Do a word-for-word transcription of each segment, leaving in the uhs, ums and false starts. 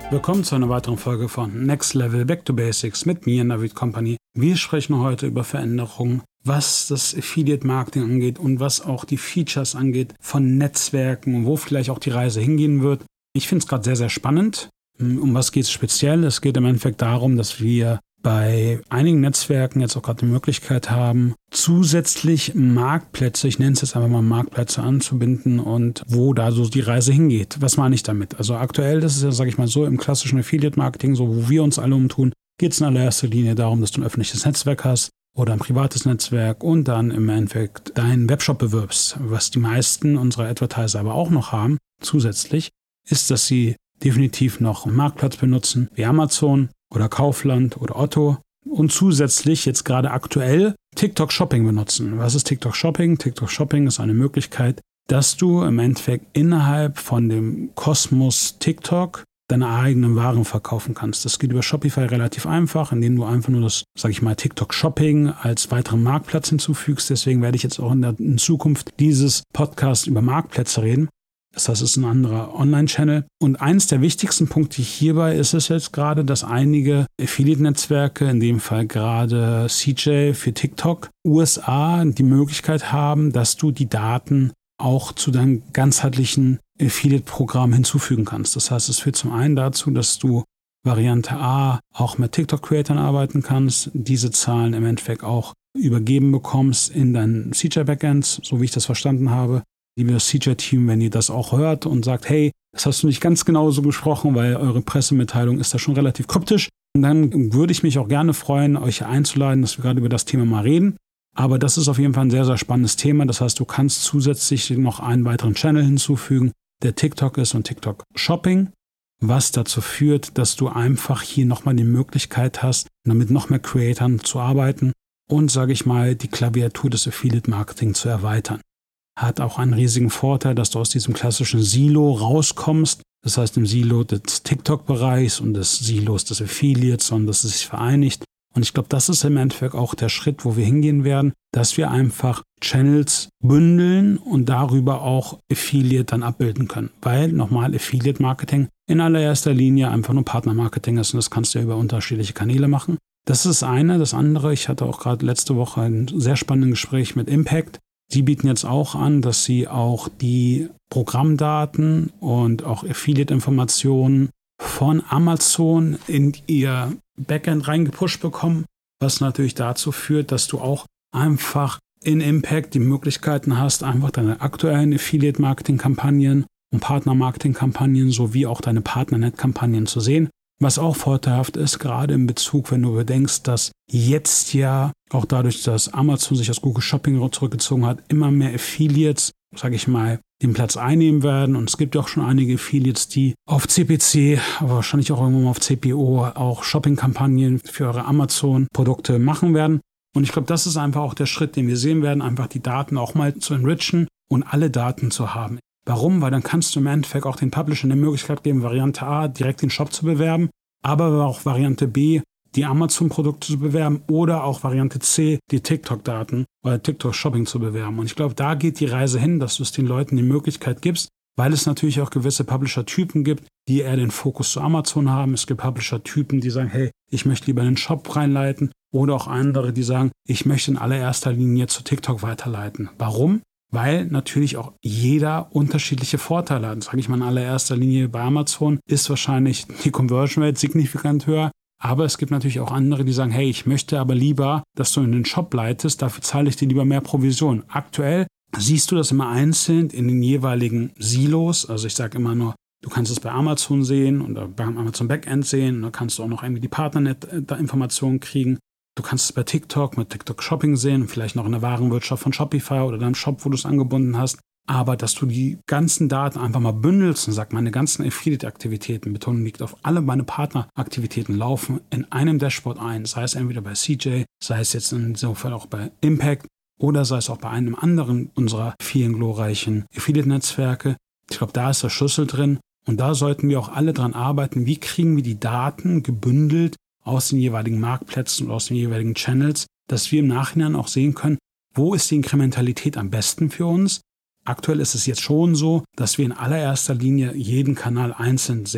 Willkommen zu einer weiteren Folge von Next Level Back to Basics mit mir, Navid Company. Wir sprechen heute über Veränderungen, was das Affiliate Marketing angeht und was auch die Features angeht von Netzwerken und wo vielleicht auch die Reise hingehen wird. Ich finde es gerade sehr, sehr spannend. Um was geht es speziell? Es geht im Endeffekt darum, dass wir bei einigen Netzwerken jetzt auch gerade die Möglichkeit haben, zusätzlich Marktplätze, ich nenne es jetzt einfach mal Marktplätze anzubinden und wo da so die Reise hingeht. Was meine ich damit? Also aktuell, das ist ja, sage ich mal so, im klassischen Affiliate-Marketing, so wo wir uns alle umtun, geht es in allererster Linie darum, dass du ein öffentliches Netzwerk hast oder ein privates Netzwerk und dann im Endeffekt deinen Webshop bewirbst. Was die meisten unserer Advertiser aber auch noch haben, zusätzlich, ist, dass sie definitiv noch einen Marktplatz benutzen, wie Amazon oder Kaufland oder Otto und zusätzlich jetzt gerade aktuell TikTok Shopping benutzen. Was ist TikTok Shopping? TikTok Shopping ist eine Möglichkeit, dass du im Endeffekt innerhalb von dem Kosmos TikTok deine eigenen Waren verkaufen kannst. Das geht über Shopify relativ einfach, indem du einfach nur das, sage ich mal, TikTok Shopping als weiteren Marktplatz hinzufügst. Deswegen werde ich jetzt auch in, der, in Zukunft dieses Podcast über Marktplätze reden. Das heißt, es ist ein anderer Online-Channel. Und eines der wichtigsten Punkte hierbei ist es jetzt gerade, dass einige Affiliate-Netzwerke, in dem Fall gerade C J für TikTok, U S A, die Möglichkeit haben, dass du die Daten auch zu deinem ganzheitlichen Affiliate-Programm hinzufügen kannst. Das heißt, es führt zum einen dazu, dass du Variante A auch mit TikTok-Creatern arbeiten kannst, diese Zahlen im Endeffekt auch übergeben bekommst in deinen C J-Backends, so wie ich das verstanden habe. Liebes C J-Team, wenn ihr das auch hört und sagt, hey, das hast du nicht ganz genau so gesprochen, weil eure Pressemitteilung ist da schon relativ kryptisch, und dann würde ich mich auch gerne freuen, euch einzuladen, dass wir gerade über das Thema mal reden. Aber das ist auf jeden Fall ein sehr, sehr spannendes Thema. Das heißt, du kannst zusätzlich noch einen weiteren Channel hinzufügen, der TikTok ist und TikTok Shopping, was dazu führt, dass du einfach hier nochmal die Möglichkeit hast, damit noch mehr Creatoren zu arbeiten und, sage ich mal, die Klaviatur des Affiliate-Marketing zu erweitern. Hat auch einen riesigen Vorteil, dass du aus diesem klassischen Silo rauskommst. Das heißt, im Silo des TikTok-Bereichs und des Silos des Affiliates, sondern dass es sich vereinigt. Und ich glaube, das ist im Endeffekt auch der Schritt, wo wir hingehen werden, dass wir einfach Channels bündeln und darüber auch Affiliate dann abbilden können. Weil nochmal Affiliate-Marketing in allererster Linie einfach nur Partner-Marketing ist und das kannst du ja über unterschiedliche Kanäle machen. Das ist das eine. Das andere, ich hatte auch gerade letzte Woche ein sehr spannendes Gespräch mit Impact. Sie bieten jetzt auch an, dass sie auch die Programmdaten und auch Affiliate-Informationen von Amazon in ihr Backend reingepusht bekommen, was natürlich dazu führt, dass du auch einfach in Impact die Möglichkeiten hast, einfach deine aktuellen Affiliate-Marketing-Kampagnen und Partner-Marketing-Kampagnen sowie auch deine Partner-Net-Kampagnen zu sehen. Was auch vorteilhaft ist, gerade in Bezug, wenn du bedenkst, dass jetzt ja auch dadurch, dass Amazon sich aus Google Shopping zurückgezogen hat, immer mehr Affiliates, sage ich mal, den Platz einnehmen werden. Und es gibt ja auch schon einige Affiliates, die auf C P C, aber wahrscheinlich auch irgendwann mal auf C P O auch Shopping-Kampagnen für eure Amazon-Produkte machen werden. Und ich glaube, das ist einfach auch der Schritt, den wir sehen werden, einfach die Daten auch mal zu enrichen und alle Daten zu haben. Warum? Weil dann kannst du im Endeffekt auch den Publishern die Möglichkeit geben, Variante A direkt den Shop zu bewerben, aber auch Variante B die Amazon-Produkte zu bewerben oder auch Variante C die TikTok-Daten oder TikTok-Shopping zu bewerben. Und ich glaube, da geht die Reise hin, dass du es den Leuten die Möglichkeit gibst, weil es natürlich auch gewisse Publisher-Typen gibt, die eher den Fokus zu Amazon haben. Es gibt Publisher-Typen, die sagen, hey, ich möchte lieber in den Shop reinleiten, oder auch andere, die sagen, ich möchte in allererster Linie zu TikTok weiterleiten. Warum? Weil natürlich auch jeder unterschiedliche Vorteile hat. Sage ich mal in allererster Linie bei Amazon ist wahrscheinlich die Conversion Rate signifikant höher. Aber es gibt natürlich auch andere, die sagen, hey, ich möchte aber lieber, dass du in den Shop leitest, dafür zahle ich dir lieber mehr Provision. Aktuell siehst du das immer einzeln in den jeweiligen Silos. Also ich sage immer nur, du kannst es bei Amazon sehen oder beim Amazon Backend sehen. Und da kannst du auch noch irgendwie die Partnernet-Informationen kriegen. Du kannst es bei TikTok mit TikTok Shopping sehen, vielleicht noch in der Warenwirtschaft von Shopify oder deinem Shop, wo du es angebunden hast. Aber dass du die ganzen Daten einfach mal bündelst und sagst, meine ganzen Affiliate-Aktivitäten, Betonung liegt auf alle meine Partneraktivitäten, laufen in einem Dashboard ein. Sei es entweder bei C J, sei es jetzt insofern auch bei Impact oder sei es auch bei einem anderen unserer vielen glorreichen Affiliate-Netzwerke. Ich glaube, da ist der Schlüssel drin. Und da sollten wir auch alle dran arbeiten, wie kriegen wir die Daten gebündelt aus den jeweiligen Marktplätzen und aus den jeweiligen Channels, dass wir im Nachhinein auch sehen können, wo ist die Inkrementalität am besten für uns. Aktuell ist es jetzt schon so, dass wir in allererster Linie jeden Kanal einzeln sehen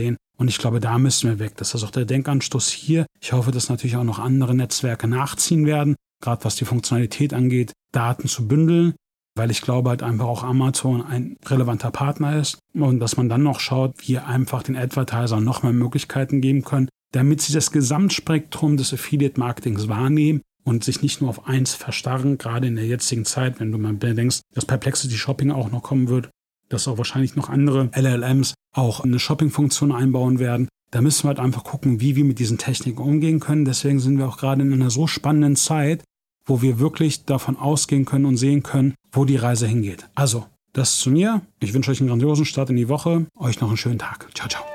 Und ich glaube, da müssen wir weg. Das ist auch der Denkanstoß hier. Ich hoffe, dass natürlich auch noch andere Netzwerke nachziehen werden, gerade was die Funktionalität angeht, Daten zu bündeln, weil ich glaube halt einfach auch Amazon ein relevanter Partner ist und dass man dann noch schaut, wie einfach den Advertisern noch mehr Möglichkeiten geben können, damit sie das Gesamtspektrum des Affiliate-Marketings wahrnehmen und sich nicht nur auf eins verstarren, gerade in der jetzigen Zeit, wenn du mal bedenkst, dass Perplexity Shopping auch noch kommen wird, dass auch wahrscheinlich noch andere L L Ms auch eine Shopping-Funktion einbauen werden. Da müssen wir halt einfach gucken, wie wir mit diesen Techniken umgehen können. Deswegen sind wir auch gerade in einer so spannenden Zeit, wo wir wirklich davon ausgehen können und sehen können, wo die Reise hingeht. Also, das zu mir. Ich wünsche euch einen grandiosen Start in die Woche. Euch noch einen schönen Tag. Ciao, ciao.